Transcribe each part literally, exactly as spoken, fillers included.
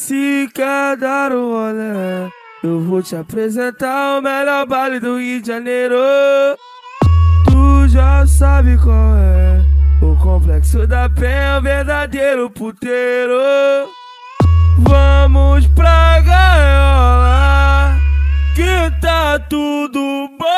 Se quer dar um rolê, eu vou te apresentar o melhor baile do Rio de Janeiro. Tu já sabe qual é, o Complexo da Penha, o verdadeiro puteiro. Vamos pra gaiola, que tá tudo bom.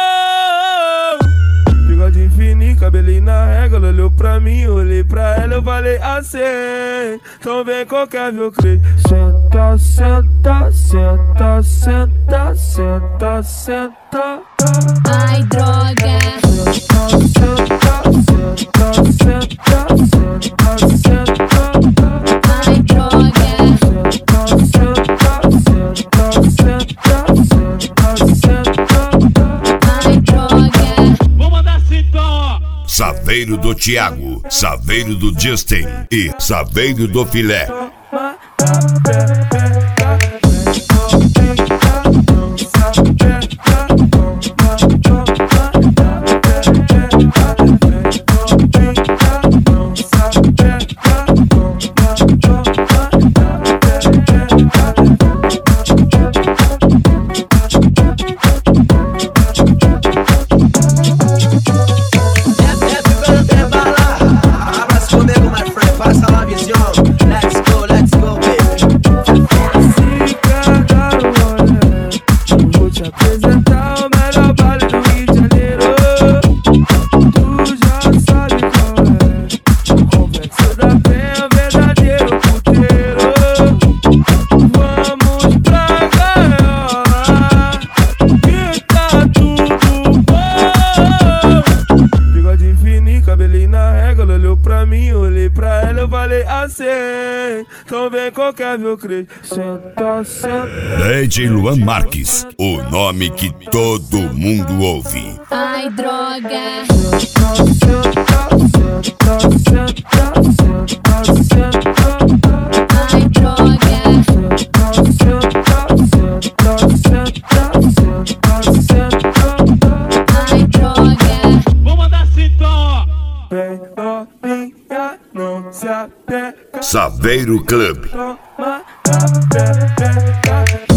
Bigode fininho, cabelinho na régua. Ela olhou pra mim, eu olhei pra ela, eu falei assim: então vem qualquer meu creio. Senta, senta, senta, senta, senta, senta. Ai, droga. Senta, senta, senta, senta, senta, senta. Ai, droga. Senta, senta, senta, senta, senta. Ai, droga. Vamos mandar assim então, ó. Saveiro do Thiago, Saveiro do Justin e Saveiro do Filé. Então vem qualquer meu creio. Senta, senta. D J Luan Marques, o nome que todo mundo ouve. Ai, droga. Senta, senta, senta, senta, senta, senta. Ai, droga. Senta, senta, senta, senta, senta. Ai, droga. Vamos mandar assim então, ó. Vem novinha, não se apega. Saveiro Club. Toma na pepeca.